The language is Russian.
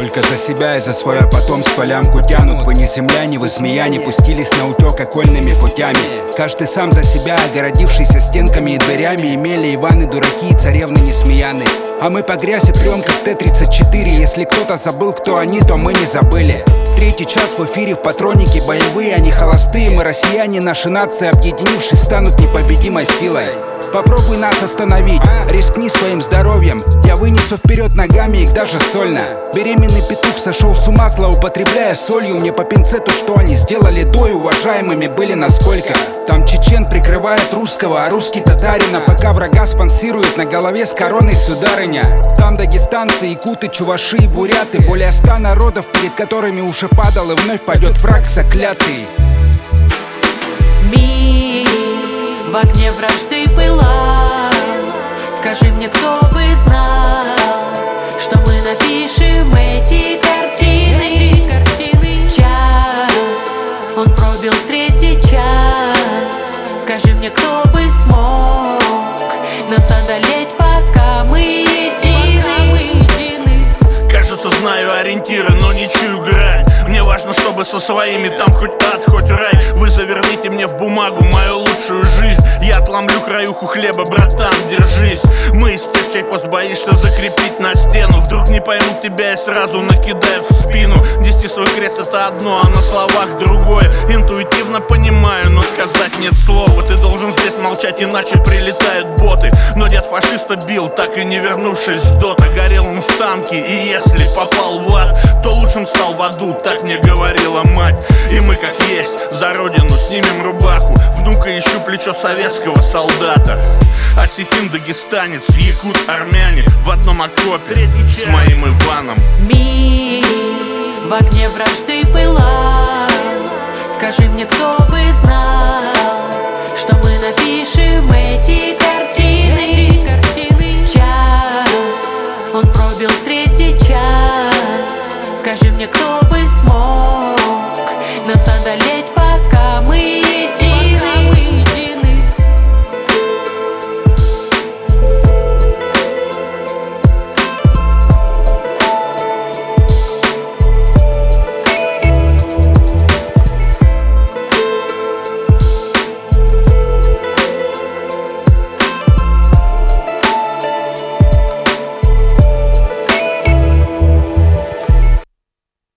только за себя и за свое потомство лямку тянут. Вы не земляне, вы змеяне, пустились на утек окольными путями. Каждый сам за себя, огородившийся стенками и дверями. Имели Иваны дураки и царевны несмеяны. А мы по грязи прем как Т-34. Если кто-то забыл, кто они, то мы не забыли. Третий час в эфире, в патронике боевые, они холостые. Мы россияне, наши нации, объединившись, станут непобедимой силой. Попробуй нас остановить, рискни своим здоровьем. Я вынесу вперед ногами их даже сольно. Беременный петух сошел с ума, злоупотребляя солью. Мне по пинцету, что они сделали до, и уважаемыми были насколько. Там чечен прикрывает русского, а русский татарина, пока врага спонсирует на голове с короной сударыня. Там дагестанцы, якуты, чуваши и буряты. Более 100 народов, перед которыми уже падал, и вновь пойдет враг заклятый. В огне вражды пылал. Скажи мне, кто бы знал, что мы напишем эти картины. Час, он пробил третий час. Скажи мне, кто бы смог нас одолеть, пока мы едины. Кажется, знаю ориентиры, но не чую грань. Мне важно, чтобы со своими там хоть ад, хоть рай. Вы заверните мне в бумагу мою лучшую жизнь. Я отломлю краюху хлеба, братан, держись. Мы из тех, чей пост боишься закрепить на стену. Вдруг не поймут тебя и сразу накидают в спину. Нести свой крест — это одно, а на словах другое. Интуитивно понимаю, но сказать нет слова. Ты должен здесь молчать, иначе прилетают боты. Но дед фашиста бил, так и не вернувшись с дота. Горел он в танке, и если попал в ад, то лучшим стал в аду, так мне говорила мать. И мы как есть, за родину снимем рубаху. Внука ищу плечо советского солдата. Осетин, дагестанец, якут, армянин в одном окопе с моим Иваном. Мир в огне вражды пылал. Скажи мне, кто бы знал,